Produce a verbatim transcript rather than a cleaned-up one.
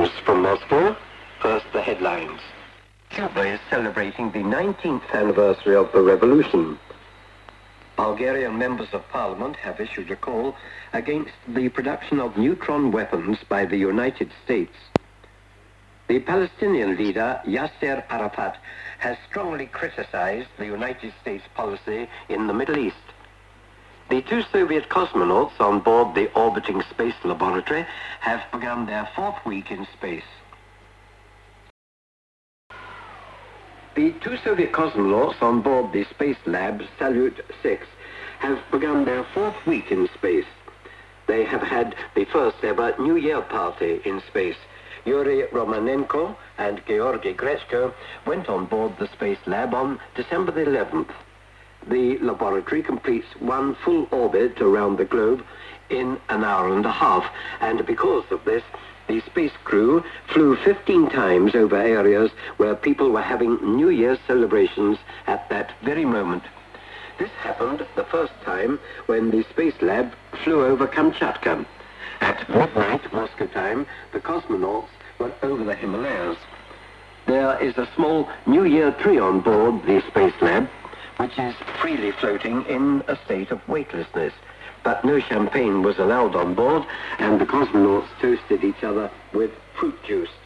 News from Moscow. First, the headlines. Cuba is celebrating the nineteenth anniversary of the revolution. Bulgarian members of parliament have issued a call against the production of neutron weapons by the United States. The Palestinian leader, Yasser Arafat, has strongly criticized the United States policy in the Middle East. The two Soviet cosmonauts on board the orbiting space laboratory have begun their fourth week in space. The two Soviet cosmonauts on board the space lab Salyut six have begun their fourth week in space. They have had the first ever New Year party in space. Yuri Romanenko and Georgy Grechko went on board the space lab on December the eleventh. The laboratory completes one full orbit around the globe in an hour and a half, and because of this, the space crew flew fifteen times over areas where people were having New Year's celebrations at that very moment. This happened the first time when the space lab flew over Kamchatka. At midnight Moscow time, the cosmonauts were over the Himalayas. There is a small New Year tree on board the space lab, which is freely floating in a state of weightlessness. But no champagne was allowed on board, and the cosmonauts toasted each other with fruit juice.